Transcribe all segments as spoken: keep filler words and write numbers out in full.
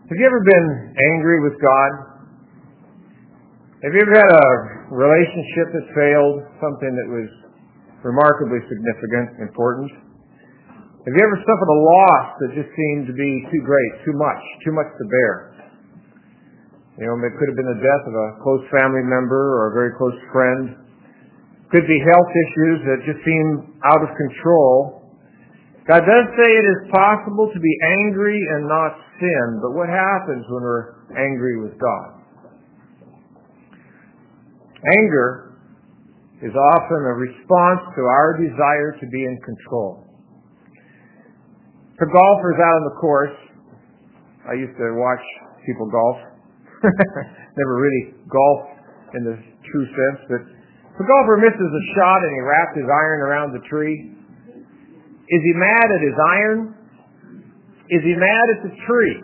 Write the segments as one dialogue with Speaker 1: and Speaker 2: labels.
Speaker 1: Have you ever been angry with God? Have you ever had a relationship that failed, something that was remarkably significant, important? Have you ever suffered a loss that just seemed to be too great, too much, too much to bear? You know, it could have been the death of a close family member or a very close friend. Could be health issues that just seem out of control. God does say it is possible to be angry and not sin, but what happens when we're angry with God? Anger is often a response to our desire to be in control. For golfers out on the course, I used to watch people golf. Never really golfed in the true sense, but if a golfer misses a shot and he wraps his iron around the tree, is he mad at his iron? Is he mad at the tree?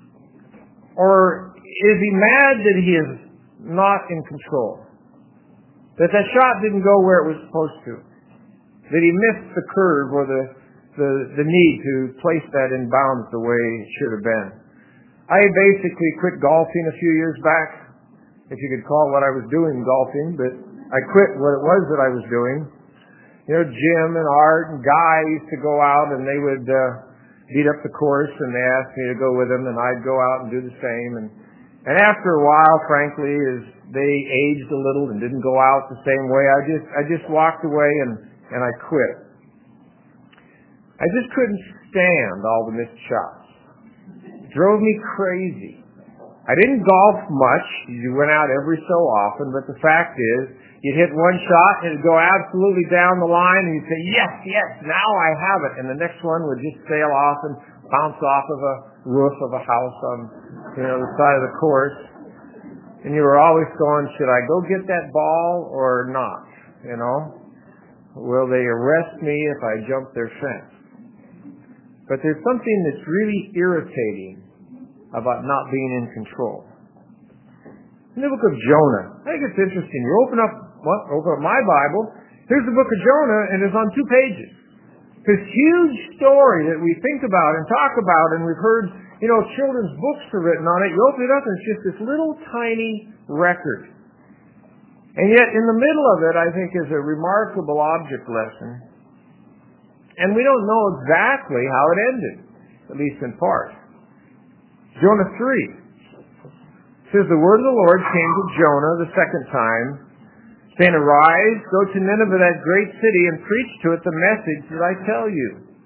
Speaker 1: Or is he mad that he is not in control? That that shot didn't go where it was supposed to? That he missed the curve or the, the, the need to place that in bounds the way it should have been? I basically quit golfing a few years back, if you could call what I was doing golfing, but I quit what it was that I was doing. You know, Jim and Art and Guy used to go out and they would uh, beat up the course and they asked me to go with them and I'd go out and do the same. And, and after a while, frankly, as they aged a little and didn't go out the same way, I just I just walked away and, and I quit. I just couldn't stand all the missed shots. It drove me crazy. I didn't golf much. You went out every so often, but the fact is, you'd hit one shot and it'd go absolutely down the line and you'd say, yes, yes, now I have it. And the next one would just sail off and bounce off of a roof of a house on, you know, the side of the course. And you were always going, should I go get that ball or not? You know? Will they arrest me if I jump their fence? But there's something that's really irritating about not being in control. In the book of Jonah, I think it's interesting. You open up, well, open up my Bible. Here's the book of Jonah, and it's on two pages. This huge story that we think about and talk about, and we've heard, you know, children's books are written on it. You open it up, and it's just this little tiny record. And yet, in the middle of it, I think, is a remarkable object lesson. And we don't know exactly how it ended, at least in part. Jonah three. It says, the word of the Lord came to Jonah the second time, saying, arise, go to Nineveh, that great city, and preach to it the message that I tell you.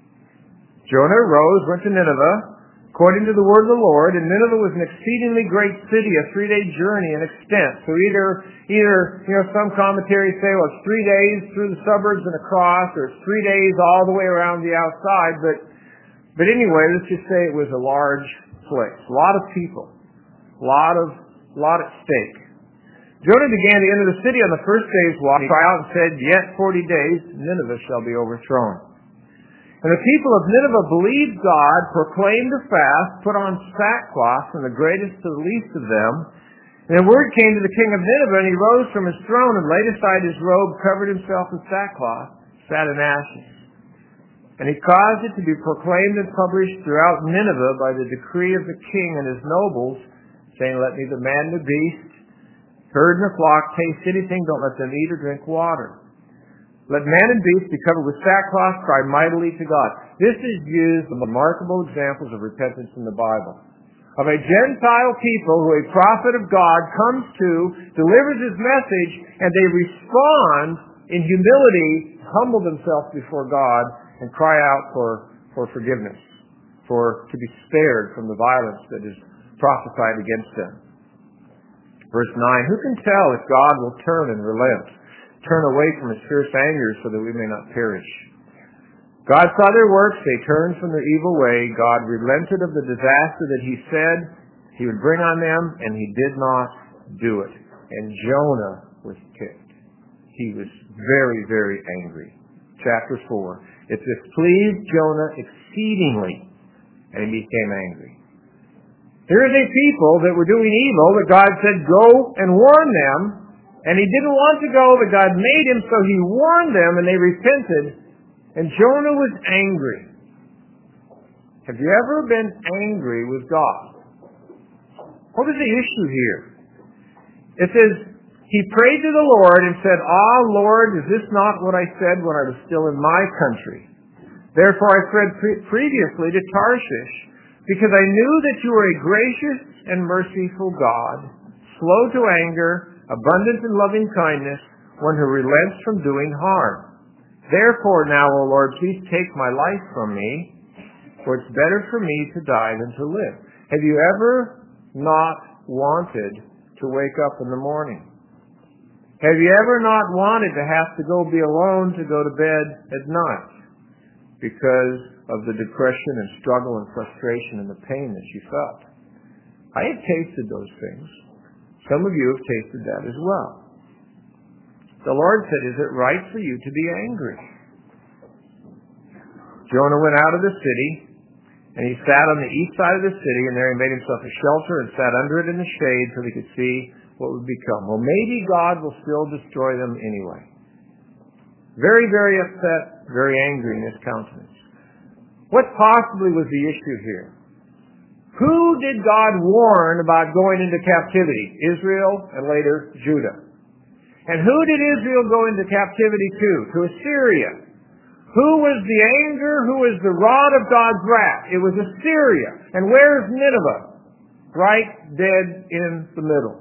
Speaker 1: Jonah arose, went to Nineveh, according to the word of the Lord, and Nineveh was an exceedingly great city, a three-day journey in extent. So either, either, you know, some commentaries say, well, it's three days through the suburbs and across, or it's three days all the way around the outside, but, but anyway, let's just say it was a large place, a lot of people. A lot of, lot at stake. Jonah began to enter the city on the first day's walk. He cried out and said, yet forty days, Nineveh shall be overthrown. And the people of Nineveh believed God, proclaimed a fast, put on sackcloth from the greatest to the least of them. And the word came to the king of Nineveh, and he rose from his throne and laid aside his robe, covered himself in sackcloth, sat in ashes. And he caused it to be proclaimed and published throughout Nineveh by the decree of the king and his nobles, saying, let neither man nor beast, herd nor flock taste anything, don't let them eat or drink water. Let man and beast be covered with sackcloth, cry mightily to God. This is used in remarkable examples of repentance in the Bible. Of a Gentile people who a prophet of God comes to, delivers his message, and they respond in humility, humble themselves before God, and cry out for, for forgiveness, for to be spared from the violence that is prophesied against them. Verse nine, who can tell if God will turn and relent, turn away from his fierce anger so that we may not perish? God saw their works, they turned from their evil way, God relented of the disaster that he said he would bring on them, and he did not do it. And Jonah was ticked. He was very, very angry. Chapter four, it displeased Jonah exceedingly, and he became angry. Here is a people that were doing evil that God said, go and warn them. And he didn't want to go, but God made him, so he warned them, and they repented. And Jonah was angry. Have you ever been angry with God? What was the issue here? It says, he prayed to the Lord and said, Ah, Lord, is this not what I said when I was still in my country? Therefore I fled pre- previously to Tarshish, because I knew that you are a gracious and merciful God, slow to anger, abundant in loving kindness, one who relents from doing harm. Therefore now, O Lord, please take my life from me, for it's better for me to die than to live. Have you ever not wanted to wake up in the morning? Have you ever not wanted to have to go be alone to go to bed at night because of the depression and struggle and frustration and the pain that you felt? I have tasted those things. Some of you have tasted that as well. The Lord said, is it right for you to be angry? Jonah went out of the city, and he sat on the east side of the city, and there he made himself a shelter and sat under it in the shade so he could see what would become. Well, maybe God will still destroy them anyway. Very, very upset, very angry in his countenance. What possibly was the issue here? Who did God warn about going into captivity? Israel and later Judah. And who did Israel go into captivity to? To Assyria. Who was the anger? Who was the rod of God's wrath? It was Assyria. And where's Nineveh? Right dead in the middle.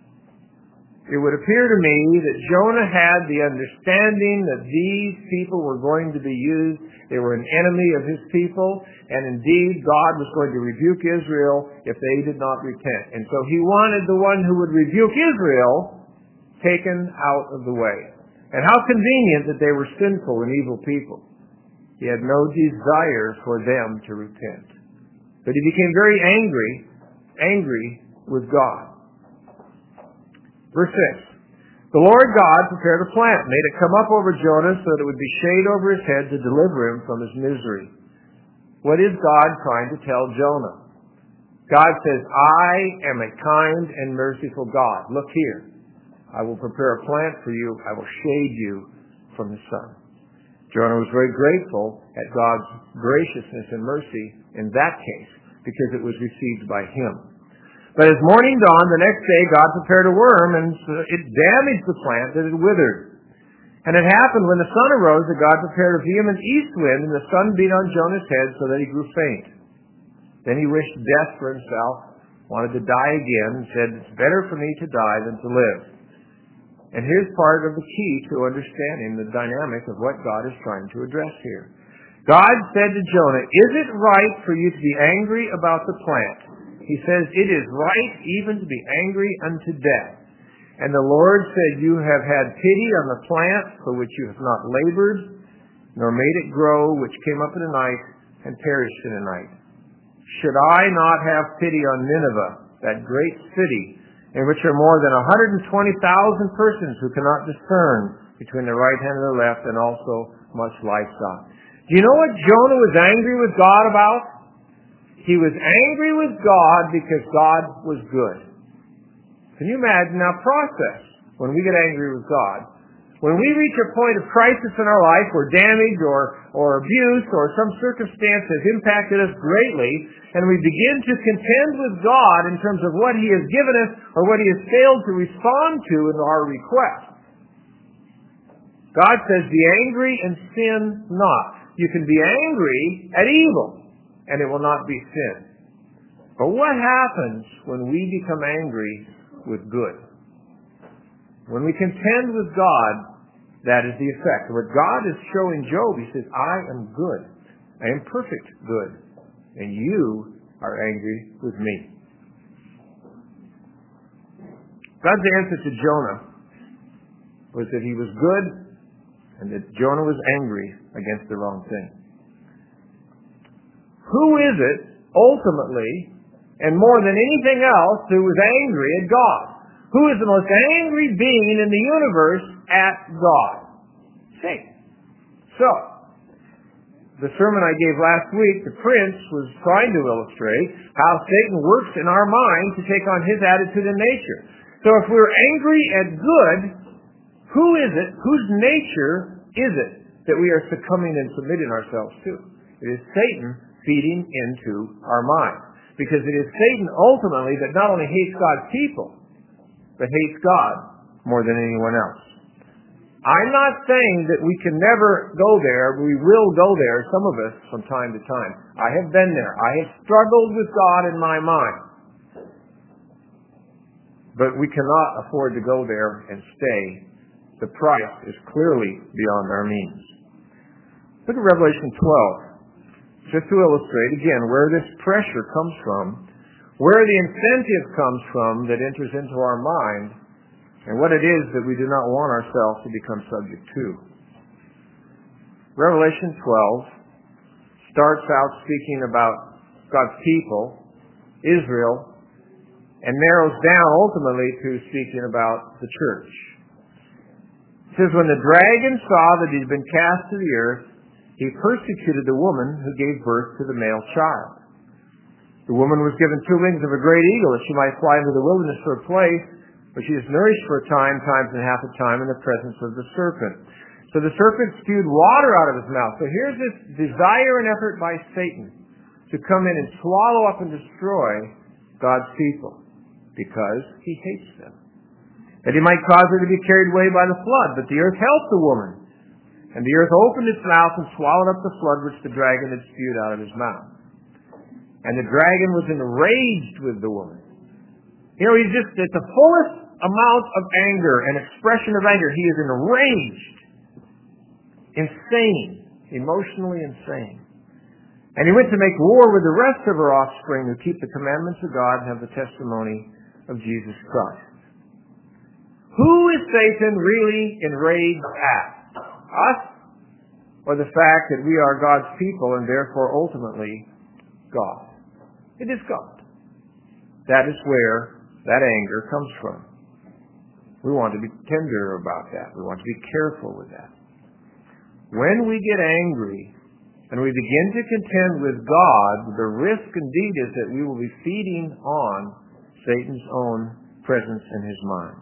Speaker 1: It would appear to me that Jonah had the understanding that these people were going to be used. They were an enemy of his people. And indeed, God was going to rebuke Israel if they did not repent. And so he wanted the one who would rebuke Israel taken out of the way. And how convenient that they were sinful and evil people. He had no desire for them to repent. But he became very angry, angry with God. Verse six. The Lord God prepared a plant, made it come up over Jonah so that it would be shade over his head to deliver him from his misery. What is God trying to tell Jonah? God says, I am a kind and merciful God. Look here. I will prepare a plant for you. I will shade you from the sun. Jonah was very grateful at God's graciousness and mercy in that case because it was received by him. But as morning dawned, the next day God prepared a worm, and it damaged the plant that had withered. And it happened when the sun arose that God prepared a vehement east wind, and the sun beat on Jonah's head so that he grew faint. Then he wished death for himself, wanted to die again, and said, it's better for me to die than to live. And here's part of the key to understanding the dynamic of what God is trying to address here. God said to Jonah, is it right for you to be angry about the plant? He says, it is right even to be angry unto death. And the Lord said, you have had pity on the plant for which you have not labored, nor made it grow, which came up in a night and perished in a night. Should I not have pity on Nineveh, that great city, in which are more than one hundred twenty thousand persons who cannot discern between the right hand and the left, and also much livestock? Do you know what Jonah was angry with God about? He was angry with God because God was good. Can you imagine our process when we get angry with God? When we reach a point of crisis in our life where damage or, or abuse or some circumstance has impacted us greatly, and we begin to contend with God in terms of what He has given us or what He has failed to respond to in our request. God says, be angry and sin not. You can be angry at evil, and it will not be sin. But what happens when we become angry with good? When we contend with God, that is the effect. What God is showing Job, He says, I am good. I am perfect good. And you are angry with me. God's answer to Jonah was that he was good and that Jonah was angry against the wrong thing. Who is it, ultimately, and more than anything else, who was angry at God? Who is the most angry being in the universe at God? Satan. So, the sermon I gave last week, the Prince, was trying to illustrate how Satan works in our mind to take on his attitude and nature. So if we're angry at good, who is it, whose nature is it that we are succumbing and submitting ourselves to? It is Satan feeding into our mind. Because it is Satan ultimately that not only hates God's people, but hates God more than anyone else. I'm not saying that we can never go there. We will go there, some of us, from time to time. I have been there. I have struggled with God in my mind. But we cannot afford to go there and stay. The price is clearly beyond our means. Look at Revelation twelve. Just to illustrate, again, where this pressure comes from, where the incentive comes from that enters into our mind, and what it is that we do not want ourselves to become subject to. Revelation twelve starts out speaking about God's people, Israel, and narrows down ultimately to speaking about the church. It says, when the dragon saw that he had been cast to the earth, he persecuted the woman who gave birth to the male child. The woman was given two wings of a great eagle that she might fly into the wilderness for a place, but she is nourished for a time, times and half a time in the presence of the serpent. So the serpent spewed water out of his mouth. So here's this desire and effort by Satan to come in and swallow up and destroy God's people because he hates them. That he might cause her to be carried away by the flood. But the earth helped the woman. And the earth opened its mouth and swallowed up the flood which the dragon had spewed out of his mouth. And the dragon was enraged with the woman. You know, he's just at the fullest amount of anger and expression of anger. He is enraged. Insane. Emotionally insane. And he went to make war with the rest of her offspring who keep the commandments of God and have the testimony of Jesus Christ. Who is Satan really enraged at? Us? Or the fact that we are God's people and therefore ultimately God? It is God. That is where that anger comes from. We want to be tender about that. We want to be careful with that. When we get angry and we begin to contend with God, the risk indeed is that we will be feeding on Satan's own presence in his mind.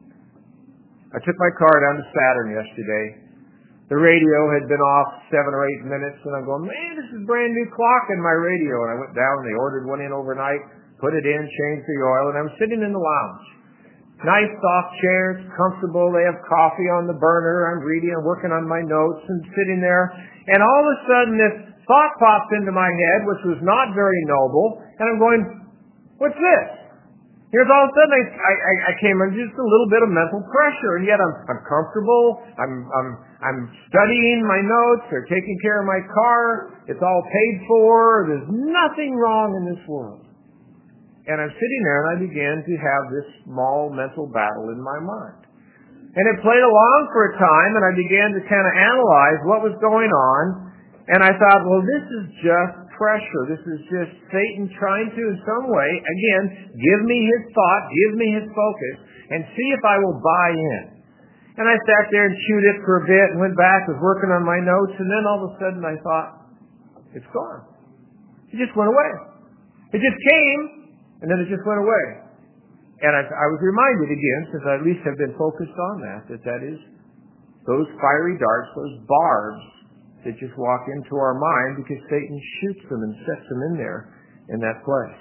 Speaker 1: I took my car down to Saturn yesterday. The radio had been off seven or eight minutes, and I'm going, man, this is a brand new clock in my radio. And I went down, and they ordered one in overnight, put it in, changed the oil, and I'm sitting in the lounge. Nice soft chairs, comfortable. They have coffee on the burner. I'm reading and working on my notes and sitting there. And all of a sudden, this thought pops into my head, which was not very noble, and I'm going, what's this? Here's all of a sudden I, I, I came under just a little bit of mental pressure, and yet I'm, I'm comfortable. I'm, I'm, I'm studying my notes or taking care of my car. It's all paid for. There's nothing wrong in this world. And I'm sitting there, and I began to have this small mental battle in my mind. And it played along for a time, and I began to kind of analyze what was going on. And I thought, well, this is just pressure. This is just Satan trying to, in some way, again, give me his thought, give me his focus, and see if I will buy in. And I sat there and chewed it for a bit and went back, was working on my notes, and then all of a sudden I thought, it's gone. It just went away. It just came, and then it just went away. And I, I was reminded again, since I at least have been focused on that, that that is those fiery darts, those barbs, that just walk into our mind because Satan shoots them and sets them in there in that place.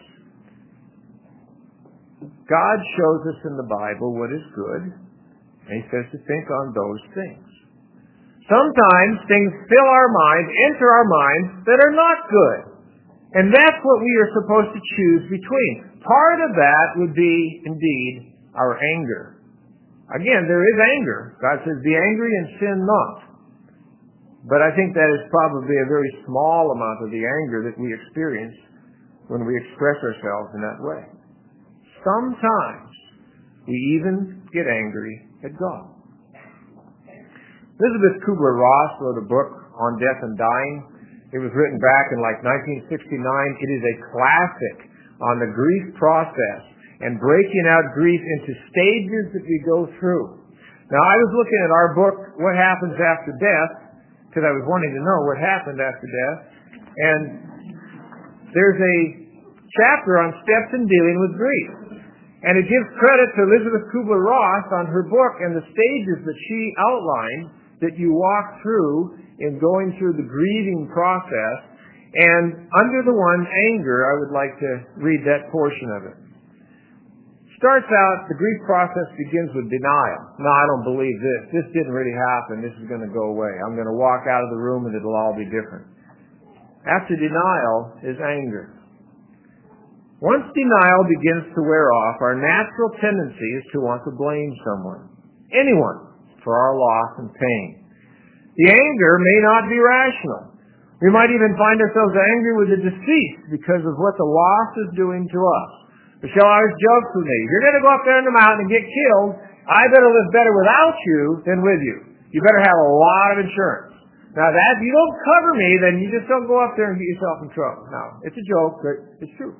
Speaker 1: God shows us in the Bible what is good, and he says to think on those things. Sometimes things fill our minds, enter our minds, that are not good. And that's what we are supposed to choose between. Part of that would be, indeed, our anger. Again, there is anger. God says, be angry and sin not. But I think that is probably a very small amount of the anger that we experience when we express ourselves in that way. Sometimes we even get angry at God. Elizabeth Kubler-Ross wrote a book on death and dying. It was written back in like nineteen sixty-nine. It is a classic on the grief process and breaking out grief into stages that we go through. Now, I was looking at our book, What Happens After Death, because I was wanting to know what happened after death. And there's a chapter on steps in dealing with grief. And it gives credit to Elizabeth Kubler-Ross on her book and the stages that she outlined that you walk through in going through the grieving process. And under the one, anger, I would like to read that portion of it. Starts out, the grief process begins with denial. No, I don't believe this. This didn't really happen. This is going to go away. I'm going to walk out of the room and it'll all be different. After denial is anger. Once denial begins to wear off, our natural tendency is to want to blame someone, anyone, for our loss and pain. The anger may not be rational. We might even find ourselves angry with the deceased because of what the loss is doing to us. Michelle always jokes with me, if you're going to go up there in the mountain and get killed, I better live better without you than with you. You better have a lot of insurance. Now that, if you don't cover me, then you just don't go up there and get yourself in trouble. Now, it's a joke, but it's true.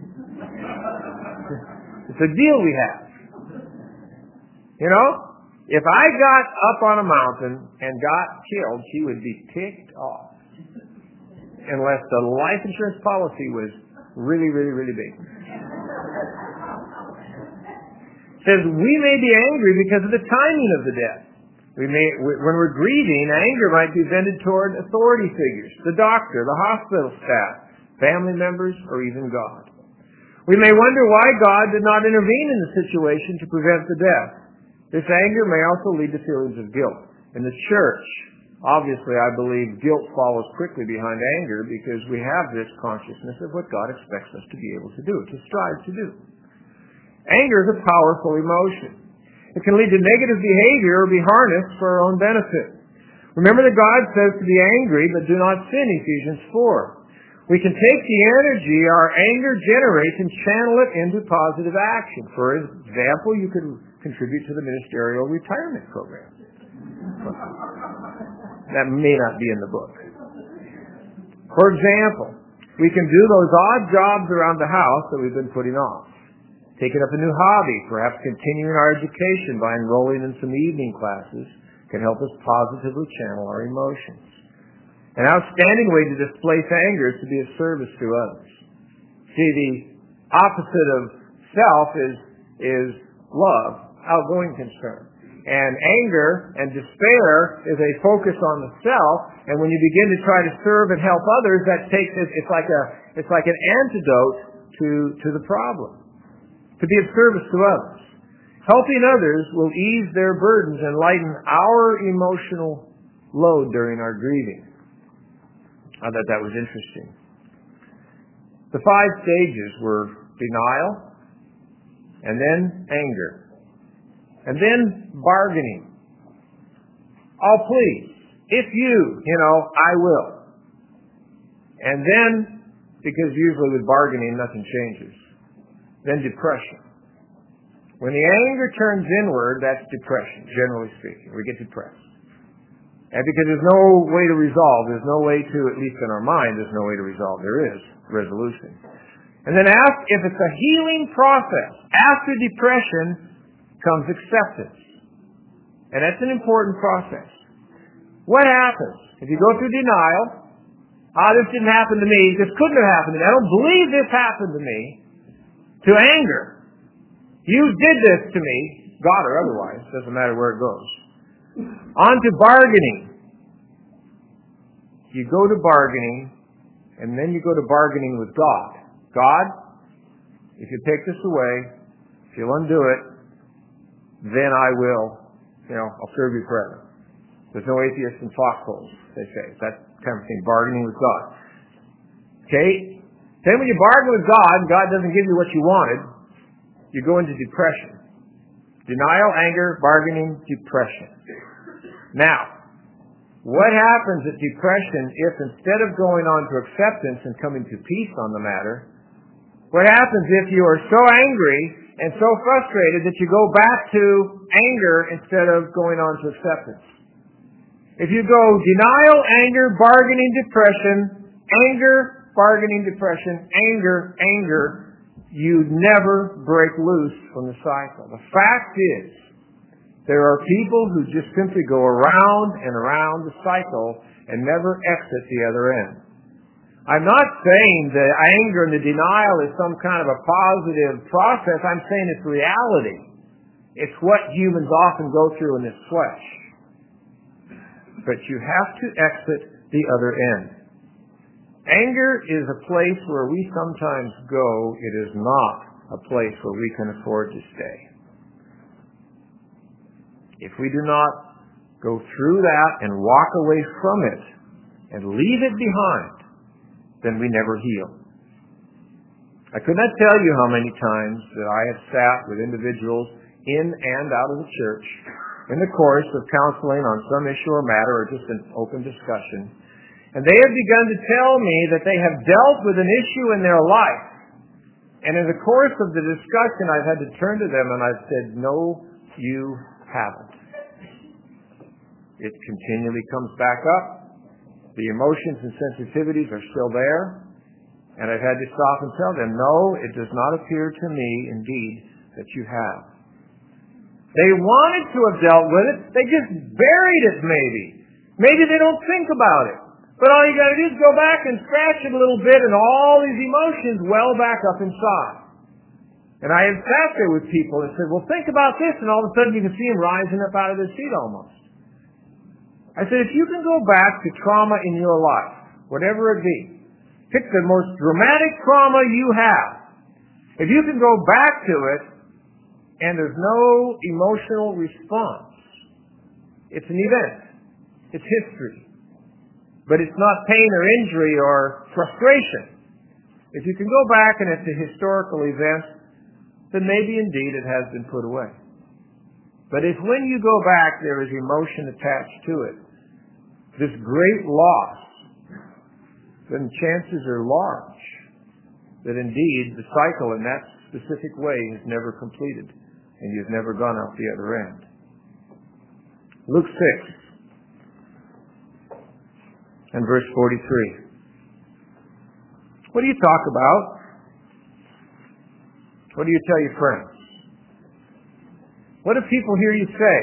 Speaker 1: It's a deal we have. You know, if I got up on a mountain and got killed, she would be ticked off. Unless the life insurance policy was really, really, really big. It says we may be angry because of the timing of the death. We may, when we're grieving, anger might be vented toward authority figures, the doctor, the hospital staff, family members, or even God. We may wonder why God did not intervene in the situation to prevent the death. This anger may also lead to feelings of guilt. In the church, obviously, I believe guilt follows quickly behind anger because we have this consciousness of what God expects us to be able to do, to strive to do. Anger is a powerful emotion. It can lead to negative behavior or be harnessed for our own benefit. Remember that God says to be angry, but do not sin, Ephesians four. We can take the energy our anger generates and channel it into positive action. For example, you could contribute to the ministerial retirement program. That may not be in the book. For example, we can do those odd jobs around the house that we've been putting off. Taking up a new hobby, perhaps continuing our education by enrolling in some evening classes, can help us positively channel our emotions. An outstanding way to displace anger is to be of service to others. See, the opposite of self is, is love, outgoing concern. And anger and despair is a focus on the self, and when you begin to try to serve and help others, that takes it's like a it's like an antidote to to the problem. To be of service to others. Helping others will ease their burdens and lighten our emotional load during our grieving. I thought that was interesting. The five stages were denial, and then anger, and then bargaining. Oh, please, if you, you know, I will. And then, because usually with bargaining nothing changes, then depression. When the anger turns inward, that's depression, generally speaking. We get depressed. And because there's no way to resolve, there's no way to, at least in our mind, there's no way to resolve. There is resolution. And then ask if it's a healing process. After depression comes acceptance. And that's an important process. What happens? If you go through denial, ah, this didn't happen to me, this couldn't have happened to me, I don't believe this happened to me, to anger. You did this to me, God or otherwise, doesn't matter where it goes. On to bargaining. You go to bargaining, and then you go to bargaining with God. God, if you take this away, if you'll undo it, then I will, you know, I'll serve you forever. There's no atheists in foxholes, they say. It's that kind of thing, bargaining with God. Okay? Then when you bargain with God, and God doesn't give you what you wanted, you go into depression. Denial, anger, bargaining, depression. Now, what happens at depression if instead of going on to acceptance and coming to peace on the matter, what happens if you are so angry and so frustrated that you go back to anger instead of going on to acceptance? If you go denial, anger, bargaining, depression, anger, bargaining, depression, anger, anger, you never break loose from the cycle. The fact is, there are people who just simply go around and around the cycle and never exit the other end. I'm not saying the anger and the denial is some kind of a positive process. I'm saying it's reality. It's what humans often go through in this flesh. But you have to exit the other end. Anger is a place where we sometimes go. It is not a place where we can afford to stay. If we do not go through that and walk away from it and leave it behind, then we never heal. I could not tell you how many times that I have sat with individuals in and out of the church in the course of counseling on some issue or matter or just an open discussion, and they have begun to tell me that they have dealt with an issue in their life, and in the course of the discussion I've had to turn to them and I've said, no, you haven't. It continually comes back up. The emotions and sensitivities are still there. And I've had to stop and tell them, no, it does not appear to me, indeed, that you have. They wanted to have dealt with it. They just buried it, maybe. Maybe they don't think about it. But all you got to do is go back and scratch it a little bit, and all these emotions well back up inside. And I have sat there with people and said, well, think about this, and all of a sudden you can see them rising up out of their seat almost. I said, if you can go back to trauma in your life, whatever it be, pick the most dramatic trauma you have. If you can go back to it and there's no emotional response, it's an event. It's history. But it's not pain or injury or frustration. If you can go back and it's a historical event, then maybe indeed it has been put away. But if when you go back there is emotion attached to it, this great loss, then chances are large that indeed the cycle in that specific way is never completed and you've never gone out the other end. Luke six and verse forty-three. What do you talk about? What do you tell your friends? What do people hear you say?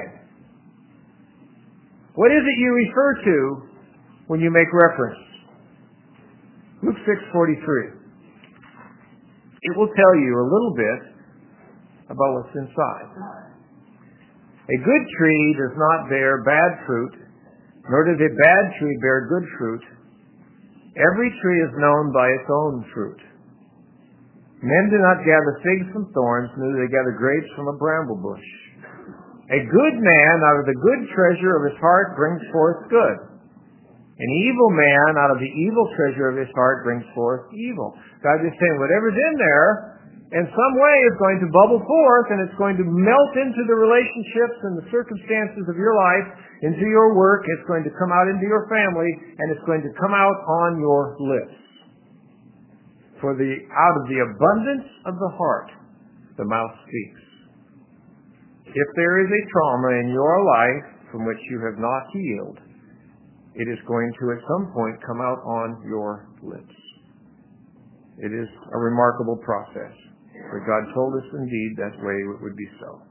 Speaker 1: What is it you refer to when you make reference? Luke six forty-three. It will tell you a little bit about what's inside. A good tree does not bear bad fruit, nor does a bad tree bear good fruit. Every tree is known by its own fruit. Men do not gather figs from thorns, neither do they gather grapes from a bramble bush. A good man out of the good treasure of his heart brings forth good. An evil man out of the evil treasure of his heart brings forth evil. God is saying whatever's in there, in some way is going to bubble forth, and it's going to melt into the relationships and the circumstances of your life, into your work. It's going to come out into your family, and it's going to come out on your lips. For the out of the abundance of the heart, the mouth speaks. If there is a trauma in your life from which you have not healed, it is going to at some point come out on your lips. It is a remarkable process. But God told us indeed that way it would be so.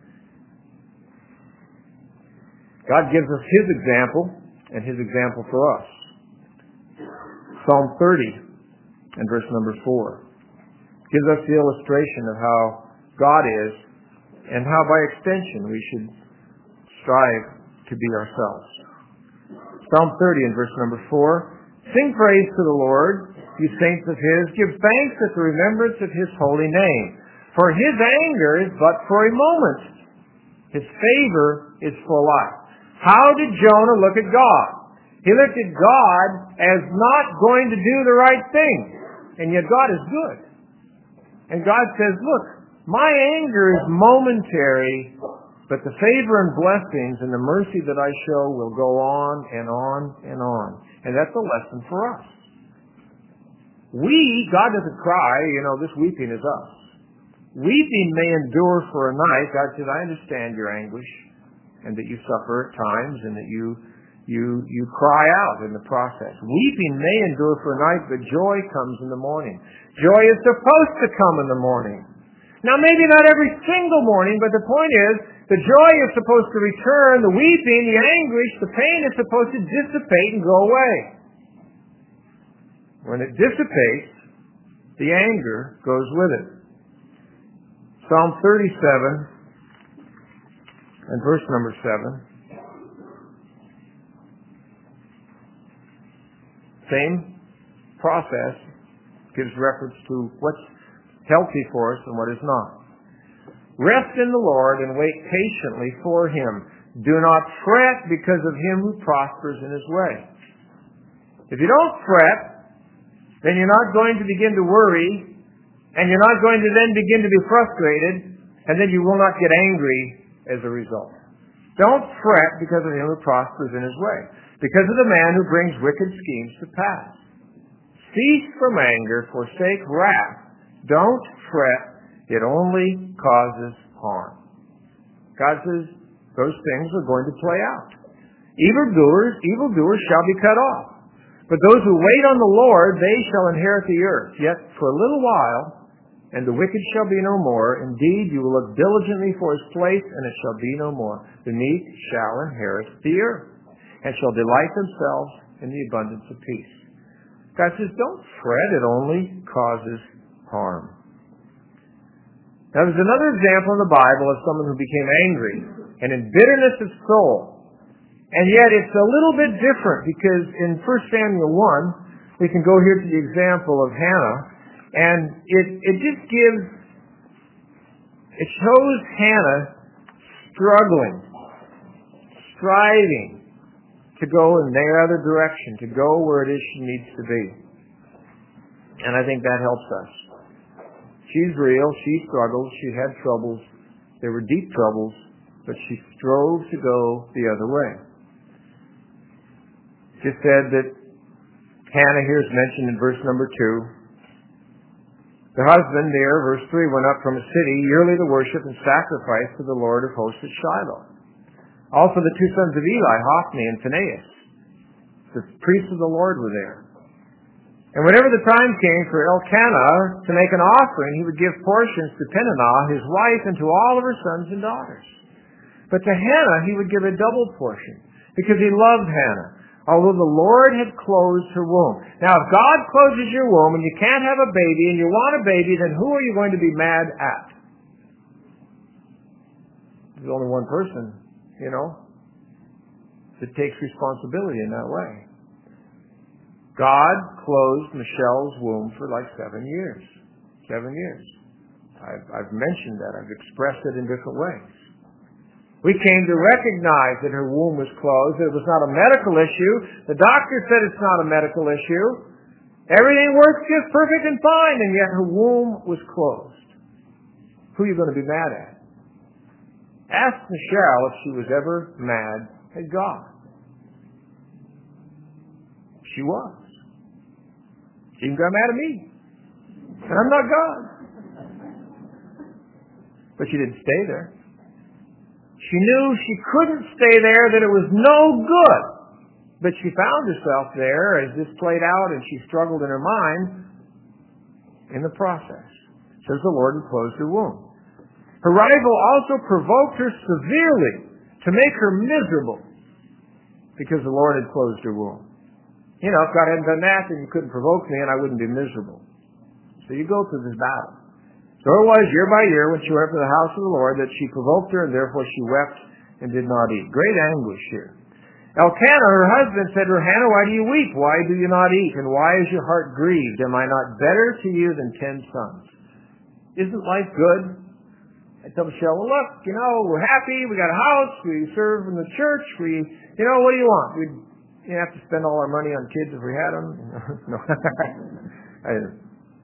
Speaker 1: God gives us His example and His example for us. Psalm thirty and verse number four gives us the illustration of how God is and how by extension we should strive to be ourselves. Psalm thirty and verse number four. Sing praise to the Lord, you saints of His. Give thanks at the remembrance of His holy name. For His anger is but for a moment. His favor is for life. How did Jonah look at God? He looked at God as not going to do the right thing. And yet God is good. And God says, look, my anger is momentary, but the favor and blessings and the mercy that I show will go on and on and on. And that's a lesson for us. We, God doesn't cry, you know, this weeping is us. Weeping may endure for a night. God says, I understand your anguish and that you suffer at times and that you you you cry out in the process. Weeping may endure for a night, but joy comes in the morning. Joy is supposed to come in the morning. Now, maybe not every single morning, but the point is, the joy is supposed to return, the weeping, the anguish, the pain is supposed to dissipate and go away. When it dissipates, the anger goes with it. Psalm thirty-seven and verse number seven. Same process gives reference to what's healthy for us and what is not. Rest in the Lord and wait patiently for Him. Do not fret because of him who prospers in his way. If you don't fret, then you're not going to begin to worry, and you're not going to then begin to be frustrated, and then you will not get angry as a result. Don't fret because of him who prospers in his way, because of the man who brings wicked schemes to pass. Cease from anger, forsake wrath. Don't fret, it only causes harm. God says those things are going to play out. Evildoers, evildoers shall be cut off. But those who wait on the Lord, they shall inherit the earth. Yet for a little while, and the wicked shall be no more. Indeed, you will look diligently for his place, and it shall be no more. The meek shall inherit the earth, and shall delight themselves in the abundance of peace. God says, don't fret, it only causes harm. Now there's another example in the Bible of someone who became angry, and in bitterness of soul. And yet it's a little bit different, because in First Samuel one, we can go here to the example of Hannah, and it, it just gives, it shows Hannah struggling, striving to go in the other direction, to go where it is she needs to be. And I think that helps us. She's real, she struggled, she had troubles, there were deep troubles, but she strove to go the other way. Just said that Hannah here is mentioned in verse number two. The husband there, verse three, went up from a city yearly to worship and sacrifice to the Lord of hosts at Shiloh. Also the two sons of Eli, Hophni and Phinehas, the priests of the Lord, were there. And whenever the time came for Elkanah to make an offering, he would give portions to Peninnah, his wife, and to all of her sons and daughters. But to Hannah he would give a double portion, because he loved Hannah, although the Lord had closed her womb. Now, if God closes your womb and you can't have a baby and you want a baby, then who are you going to be mad at? There's only one person, you know, that takes responsibility in that way. God closed Michelle's womb for like seven years. Seven years. I've, I've mentioned that. I've expressed it in different ways. We came to recognize that her womb was closed. It was not a medical issue. The doctor said it's not a medical issue. Everything works just perfect and fine, and yet her womb was closed. Who are you going to be mad at? Ask Michelle if she was ever mad at God. She was. She even got mad at me. And I'm not God. But she didn't stay there. She knew she couldn't stay there, that it was no good. But she found herself there as this played out, and she struggled in her mind in the process. It says the Lord had closed her womb. Her rival also provoked her severely to make her miserable, because the Lord had closed her womb. You know, if God hadn't done that, then you couldn't provoke me and I wouldn't be miserable. So you go through this battle. So it was year by year when she went to the house of the Lord that she provoked her, and therefore she wept and did not eat. Great anguish here. Elkanah, her husband, said to her, Hannah, why do you weep? Why do you not eat? And why is your heart grieved? Am I not better to you than ten sons? Isn't life good? I tell Michelle, well, look, you know, we're happy. We got a house. We serve in the church. We, you know, what do you want? We'd You have to spend all our money on kids if we had them. No. I didn't.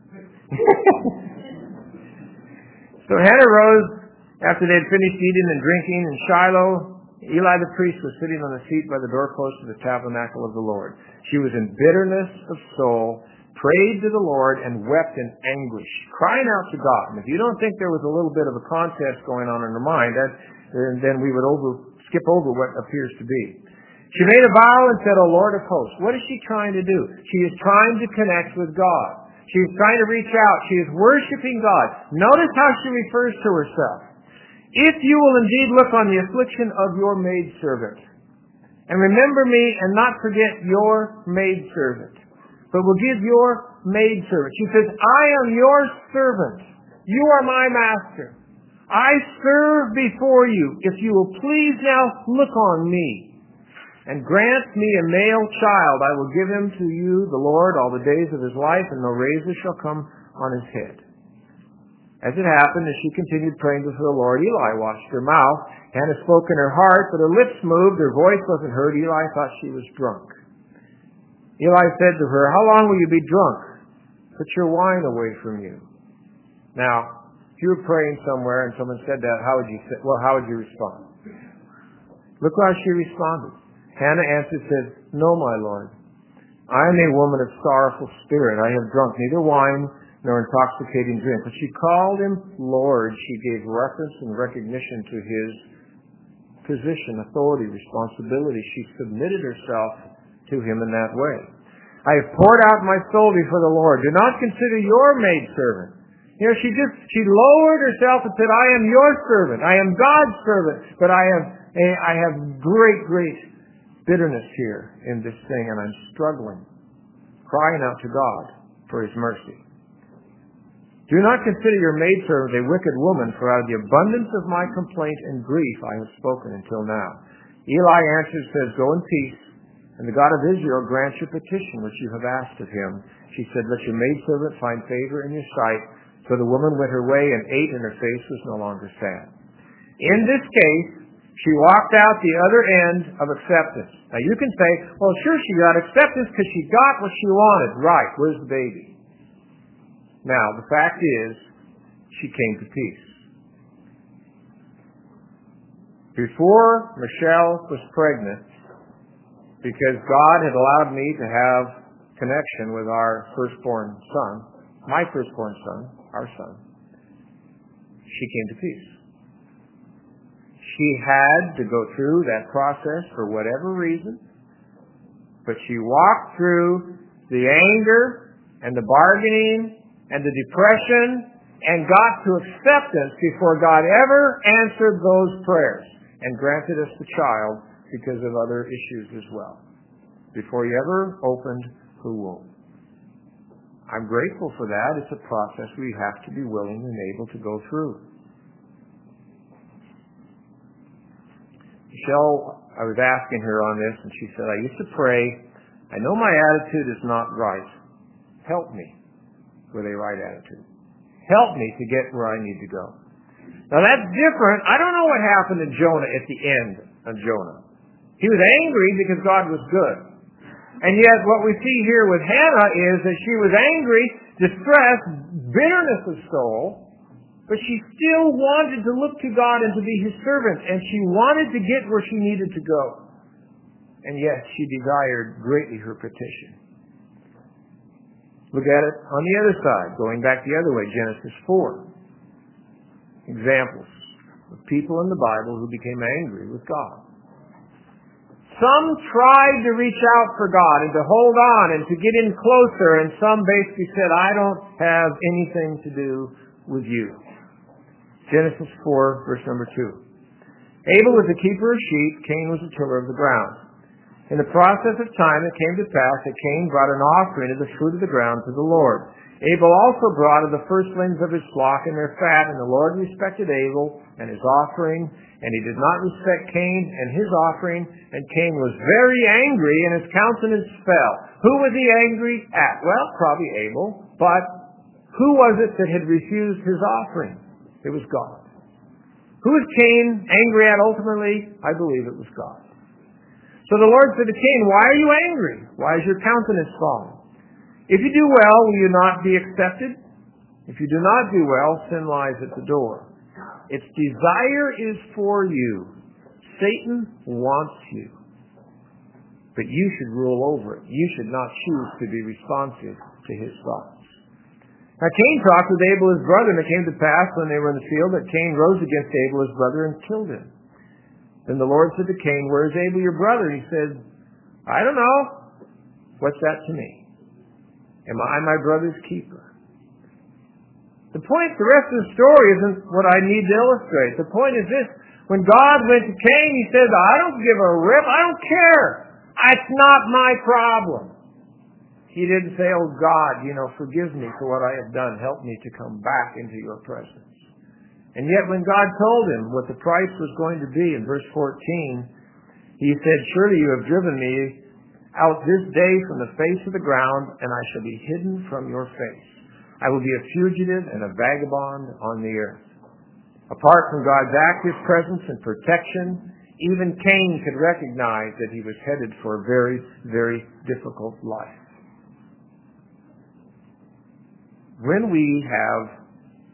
Speaker 1: So Hannah rose after they had finished eating and drinking in Shiloh. Eli the priest was sitting on the seat by the doorpost of the tabernacle of the Lord. She was in bitterness of soul, prayed to the Lord, and wept in anguish, crying out to God. And if you don't think there was a little bit of a contest going on in her mind, that, then we would over, skip over what appears to be. She made a vow and said, O Lord of hosts. What is she trying to do? She is trying to connect with God. She is trying to reach out. She is worshiping God. Notice how she refers to herself. If you will indeed look on the affliction of your maidservant, and remember me and not forget your maidservant, but will give your maidservant. She says, I am your servant. You are my master. I serve before you. If you will please now look on me. and grant me a male child. I will give him to you, the Lord, all the days of his life, and no razor shall come on his head. As it happened, as she continued praying before the Lord, Eli watched her mouth. Hannah spoke in her heart, but her lips moved. Her voice wasn't heard. Eli thought she was drunk. Eli said to her, how long will you be drunk? Put your wine away from you. Now, if you were praying somewhere and someone said that, how would you say, well, how would you respond? Look how she responded. Hannah answered, said, no, my Lord. I am a woman of sorrowful spirit. I have drunk neither wine nor intoxicating drink. But she called him Lord. She gave reference and recognition to his position, authority, responsibility. She submitted herself to him in that way. I have poured out my soul before the Lord. Do not consider your maidservant. You know, she just, she lowered herself and said, I am your servant. I am God's servant. But I have, I have great, great bitterness here in this thing, and I'm struggling, crying out to God for his mercy. Do not consider your maidservant a wicked woman, for out of the abundance of my complaint and grief I have spoken until now. Eli answered, says, go in peace, and the God of Israel grant your petition which you have asked of him. She said, let your maidservant find favor in your sight. So the woman went her way and ate, and her face was no longer sad. In this case, she walked out the other end of acceptance. Now you can say, well, sure, she got acceptance because she got what she wanted. Right, where's the baby? Now, the fact is, she came to peace. Before Michelle was pregnant, because God had allowed me to have connection with our firstborn son, my firstborn son, our son, she came to peace. She had to go through that process for whatever reason, but she walked through the anger and the bargaining and the depression and got to acceptance before God ever answered those prayers and granted us the child because of other issues as well, before he ever opened her womb. I'm grateful for that. It's a process we have to be willing and able to go through. Michelle, I was asking her on this, and she said, I used to pray, I know my attitude is not right. Help me with a right attitude. Help me to get where I need to go. Now that's different. I don't know what happened to Jonah at the end of Jonah. He was angry because God was good. And yet what we see here with Hannah is that she was angry, distressed, bitterness of soul, but she still wanted to look to God and to be his servant, and she wanted to get where she needed to go. And yet she desired greatly her petition. Look at it on the other side, going back the other way, Genesis four. Examples of people in the Bible who became angry with God. Some tried to reach out for God and to hold on and to get in closer, and some basically said, I don't have anything to do with you. Genesis four, verse number two. Abel was a keeper of sheep, Cain was a tiller of the ground. In the process of time it came to pass that Cain brought an offering of the fruit of the ground to the Lord. Abel also brought of the firstlings of his flock and their fat, and the Lord respected Abel and his offering, and he did not respect Cain and his offering, and Cain was very angry, and his countenance fell. Who was he angry at? Well, probably Abel, but who was it that had refused his offering? It was God. Who was Cain angry at ultimately? I believe it was God. So the Lord said to Cain, why are you angry? Why is your countenance fallen? If you do well, will you not be accepted? If you do not do well, sin lies at the door. Its desire is for you. Satan wants you. But you should rule over it. You should not choose to be responsive to his thoughts. Now Cain talked with Abel his brother, and it came to pass when they were in the field that Cain rose against Abel his brother and killed him. Then the Lord said to Cain, where is Abel your brother? He said, I don't know. What's that to me? Am I my brother's keeper? The point, the rest of the story isn't what I need to illustrate. The point is this. When God went to Cain, he says, I don't give a rip. I don't care. It's not my problem. He didn't say, oh God, you know, forgive me for what I have done. Help me to come back into your presence. And yet when God told him what the price was going to be in verse fourteen, He said, surely you have driven me out this day from the face of the ground, and I shall be hidden from your face. I will be a fugitive and a vagabond on the earth. Apart from God's active presence and protection, even Cain could recognize that he was headed for a very, very difficult life. When we have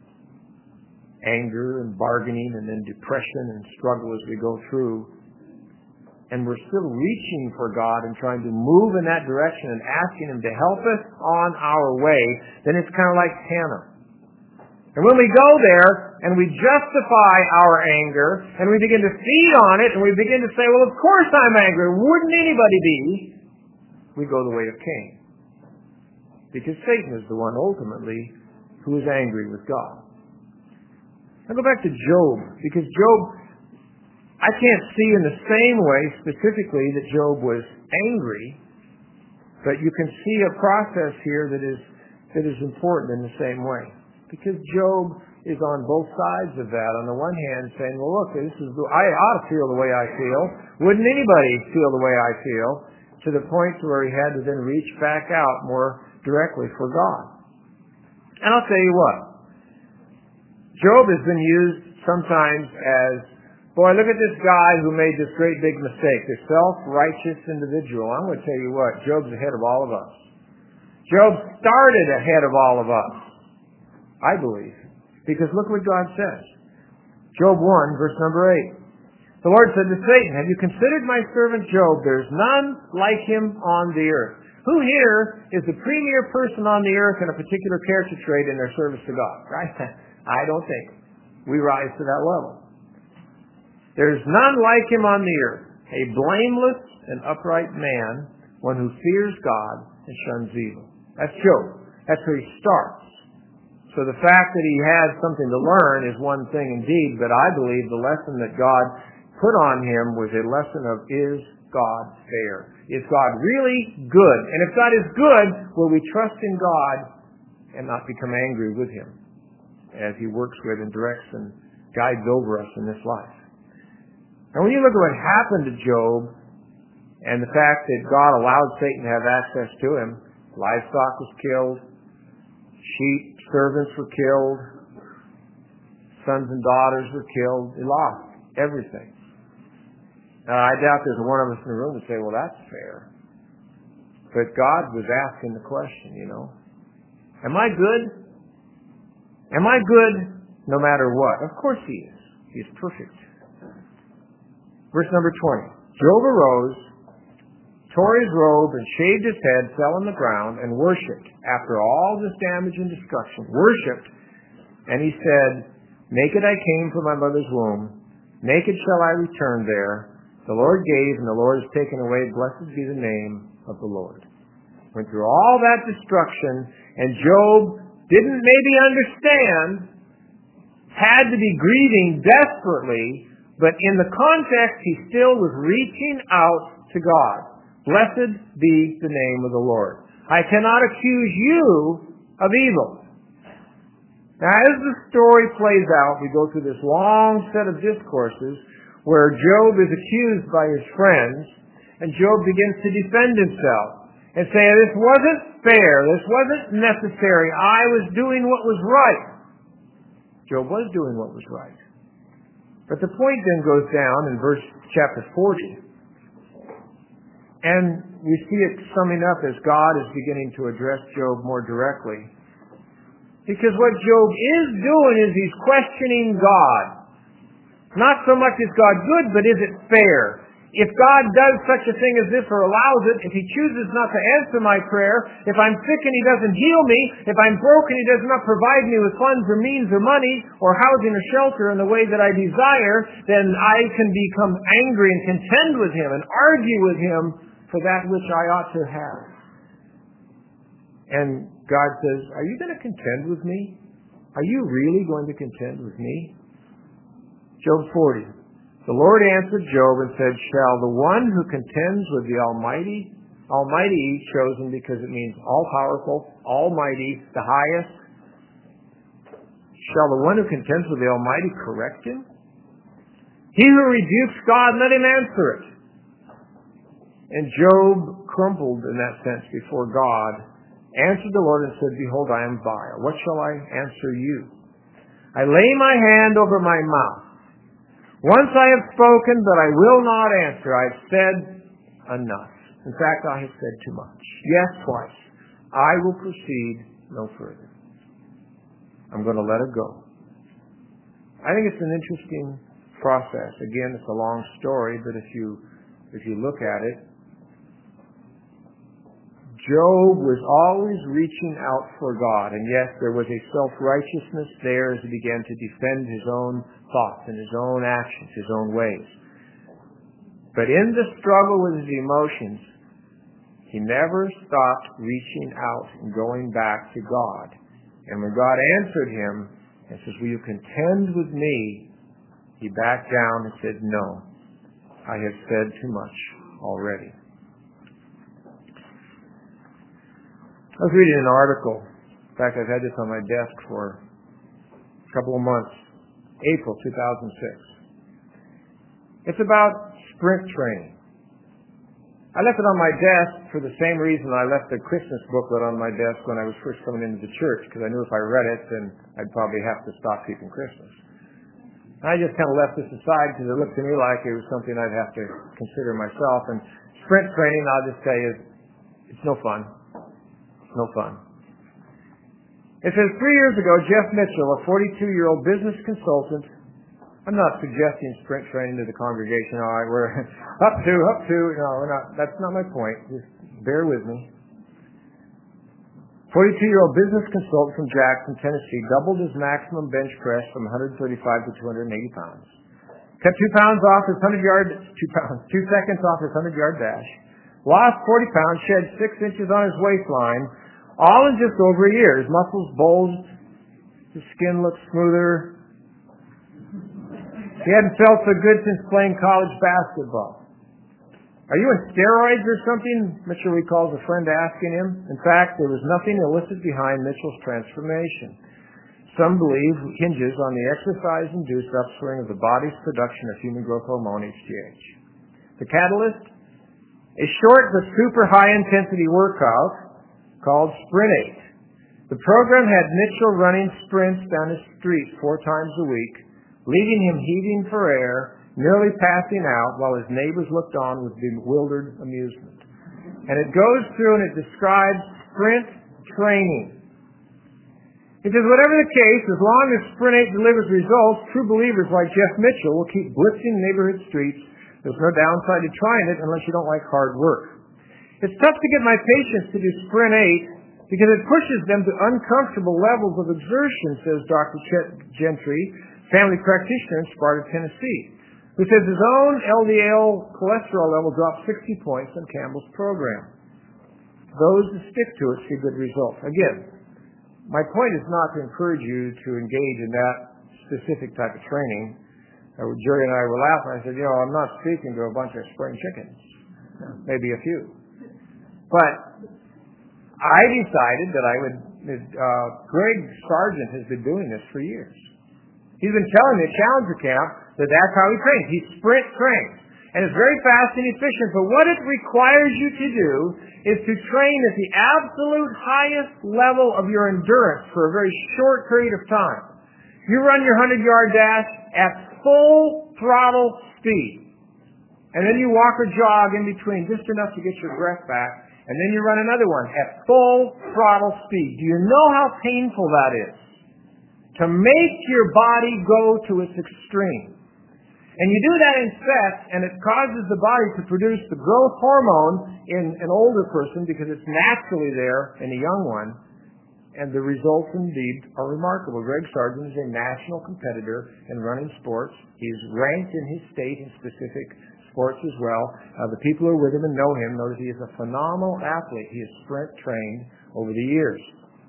Speaker 1: anger and bargaining and then depression and struggle as we go through, and we're still reaching for God and trying to move in that direction and asking Him to help us on our way, then it's kind of like Hannah. And when we go there and we justify our anger and we begin to feed on it and we begin to say, well, of course I'm angry, wouldn't anybody be? We go the way of Cain. Because Satan is the one ultimately who is angry with God. Now go back to Job, because Job, I can't see in the same way specifically that Job was angry, but you can see a process here that is that is important in the same way. Because Job is on both sides of that. On the one hand saying, well look, this is the, I ought to feel the way I feel. Wouldn't anybody feel the way I feel? To the point where he had to then reach back out more directly for God. And I'll tell you what, Job has been used sometimes as, boy, look at this guy who made this great big mistake, this self-righteous individual. I'm going to tell you what, Job's ahead of all of us. Job started ahead of all of us, I believe, because look what God says. Job one, verse number eight. The Lord said to Satan, have you considered my servant Job? There's none like him on the earth. Who here is the premier person on the earth in a particular character trait in their service to God? Right? I don't think. We rise to that level. There's none like him on the earth, a blameless and upright man, one who fears God and shuns evil. That's Job. That's where he starts. So the fact that he had something to learn is one thing indeed, but I believe the lesson that God put on him was a lesson of, is God fair? Is God really good? And if God is good, will we trust in God and not become angry with Him as He works with and directs and guides over us in this life? And when you look at what happened to Job and the fact that God allowed Satan to have access to him, livestock was killed, sheep, servants were killed, sons and daughters were killed, he lost everything. Now, I doubt there's one of us in the room would say, well, that's fair. But God was asking the question, you know, am I good? Am I good no matter what? Of course He is. He is perfect. Verse number twenty. Job arose, tore his robe, and shaved his head, fell on the ground, and worshipped. After all this damage and destruction, worshipped. And he said, naked I came from my mother's womb, naked shall I return there. The Lord gave, and the Lord has taken away. Blessed be the name of the Lord. Went through all that destruction, and Job didn't maybe understand, had to be grieving desperately, but in the context, he still was reaching out to God. Blessed be the name of the Lord. I cannot accuse you of evil. Now, as the story plays out, we go through this long set of discourses where Job is accused by his friends, and Job begins to defend himself and say, this wasn't fair, this wasn't necessary, I was doing what was right. Job was doing what was right. But the point then goes down in verse chapter forty, and we see it summing up as God is beginning to address Job more directly. Because what Job is doing is he's questioning God. Not so much is God good, but is it fair? If God does such a thing as this or allows it, if He chooses not to answer my prayer, if I'm sick and He doesn't heal me, if I'm broke and He does not provide me with funds or means or money or housing or shelter in the way that I desire, then I can become angry and contend with Him and argue with Him for that which I ought to have. And God says, are you going to contend with me? Are you really going to contend with me? Job forty. The Lord answered Job and said, shall the one who contends with the Almighty, Almighty chosen because it means all-powerful, almighty, the highest, shall the one who contends with the Almighty correct him? He who rebukes God, let him answer it. And Job crumbled in that sense before God, answered the Lord and said, behold, I am vile. What shall I answer you? I lay my hand over my mouth. Once I have spoken, but I will not answer. I have said enough. In fact, I have said too much. Yes, twice. I will proceed no further. I'm going to let it go. I think it's an interesting process. Again, it's a long story, but if you if you look at it, Job was always reaching out for God. And yes, there was a self-righteousness there as he began to defend his own thoughts and his own actions, his own ways. But in the struggle with his emotions, he never stopped reaching out and going back to God. And when God answered him and says, will you contend with me? He backed down and said, no, I have said too much already. I was reading an article. In fact, I've had this on my desk for a couple of months. April two thousand six. It's about sprint training. I left it on my desk for the same reason I left the Christmas booklet on my desk when I was first coming into the church, because I knew if I read it, then I'd probably have to stop keeping Christmas. I just kind of left this aside because it looked to me like it was something I'd have to consider myself. And sprint training, I'll just say, is it's no fun. It's no fun. It says, three years ago, Jeff Mitchell, a forty-two-year-old business consultant, I'm not suggesting sprint training to the congregation. All right, we're up to, up to. No, we're not. That's not my point. Just bear with me. forty-two-year-old business consultant from Jackson, Tennessee, doubled his maximum bench press from one hundred thirty-five to two hundred eighty pounds. Cut two pounds off his hundred-yard, two pounds, two seconds off his hundred-yard dash. Lost forty pounds, shed six inches on his waistline, all in just over a year. His muscles bulged, his skin looked smoother. He hadn't felt so good since playing college basketball. Are you on steroids or something? Mitchell recalls a friend asking him. In fact, there was nothing illicit behind Mitchell's transformation. Some believe hinges on the exercise-induced upswing of the body's production of human growth hormone, H G H. The catalyst? A short but super high-intensity workout called Sprint eight. The program had Mitchell running sprints down the street four times a week, leaving him heaving for air, nearly passing out while his neighbors looked on with bewildered amusement. And it goes through and it describes sprint training. It says, whatever the case, as long as Sprint eight delivers results, true believers like Jeff Mitchell will keep blitzing neighborhood streets. There's no downside to trying it unless you don't like hard work. It's tough to get my patients to do Sprint eight because it pushes them to uncomfortable levels of exertion, says Doctor Chet Gentry, family practitioner in Sparta, Tennessee, who says his own L D L cholesterol level dropped sixty points in Campbell's program. Those who stick to it see good results. Again, my point is not to encourage you to engage in that specific type of training. Uh, Jerry and I were laughing. I said, you know, I'm not speaking to a bunch of spring chickens. Maybe a few. But I decided that I would, uh, Greg Sargent has been doing this for years. He's been telling me at Challenger Camp that that's how he trains. He sprint trains. And it's very fast and efficient, but what it requires you to do is to train at the absolute highest level of your endurance for a very short period of time. You run your hundred-yard dash at full throttle speed. And then you walk or jog in between just enough to get your breath back. And then you run another one at full throttle speed. Do you know how painful that is? To make your body go to its extreme. And you do that in sets, and it causes the body to produce the growth hormone in an older person because it's naturally there in a young one. And the results indeed are remarkable. Greg Sargent is a national competitor in running sports. He's ranked in his state in specific sports as well. Uh, the people who are with him and know him know that he is a phenomenal athlete. He is sprint trained over the years.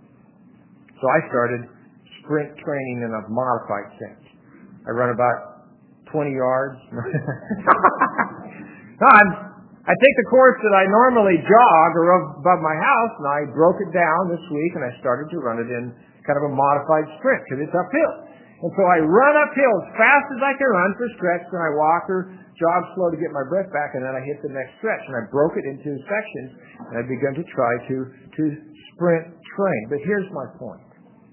Speaker 1: So I started sprint training in a modified sense. I run about twenty yards. no, I'm, I take the course that I normally jog or above my house, and I broke it down this week, and I started to run it in kind of a modified sprint because it's uphill. And so I run uphill as fast as I can run for a stretch, then I walk or jog slow to get my breath back, and then I hit the next stretch. And I broke it into sections, and I began to try to, to sprint train. But here's my point.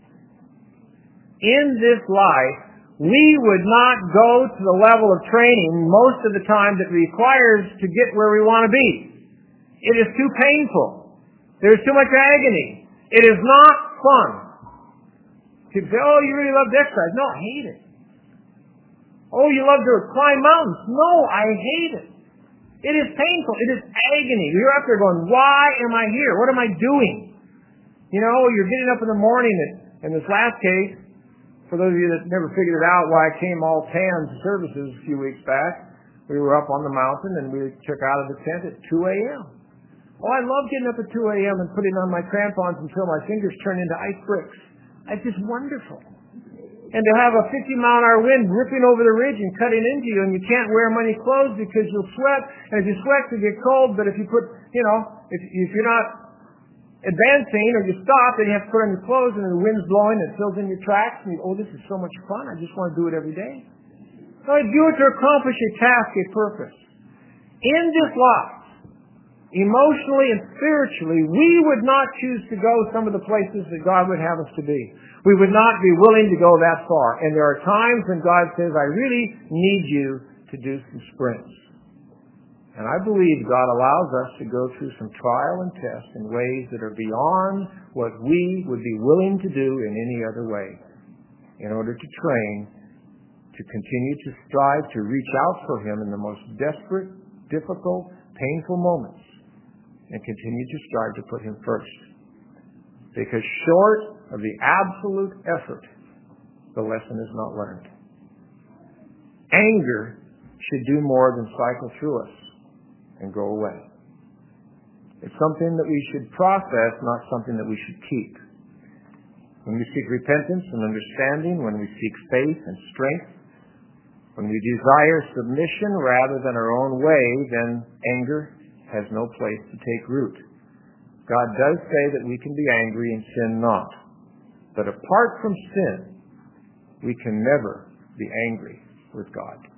Speaker 1: In this life, we would not go to the level of training most of the time that requires to get where we want to be. It is too painful. There's too much agony. It is not fun. People say, oh, you really love to exercise. No, I hate it. Oh, you love to climb mountains. No, I hate it. It is painful. It is agony. You're up there going, why am I here? What am I doing? You know, you're getting up in the morning. And in this last case, for those of you that never figured it out why I came all tan to services a few weeks back, we were up on the mountain and we took out of the tent at two a.m. Oh, I love getting up at two a.m. and putting on my crampons until my fingers turn into ice bricks. It's just wonderful. And to have a fifty mile an hour wind ripping over the ridge and cutting into you, and you can't wear many clothes because you'll sweat, and if you sweat you get cold, but if you put, you know, if, if you're not advancing or you stop, then you have to put on your clothes and the wind's blowing and it fills in your tracks and you, oh, this is so much fun, I just want to do it every day. So I do it to accomplish a task, a purpose. In this life, emotionally and spiritually, we would not choose to go some of the places that God would have us to be. We would not be willing to go that far. And there are times when God says, I really need you to do some sprints. And I believe God allows us to go through some trial and test in ways that are beyond what we would be willing to do in any other way in order to train, to continue to strive to reach out for Him in the most desperate, difficult, painful moments and continue to strive to put Him first. Because short of the absolute effort, the lesson is not learned. Anger should do more than cycle through us and go away. It's something that we should process, not something that we should keep. When we seek repentance and understanding, when we seek faith and strength, when we desire submission rather than our own way, then anger has no place to take root. God does say that we can be angry and sin not. But apart from sin, we can never be angry with God.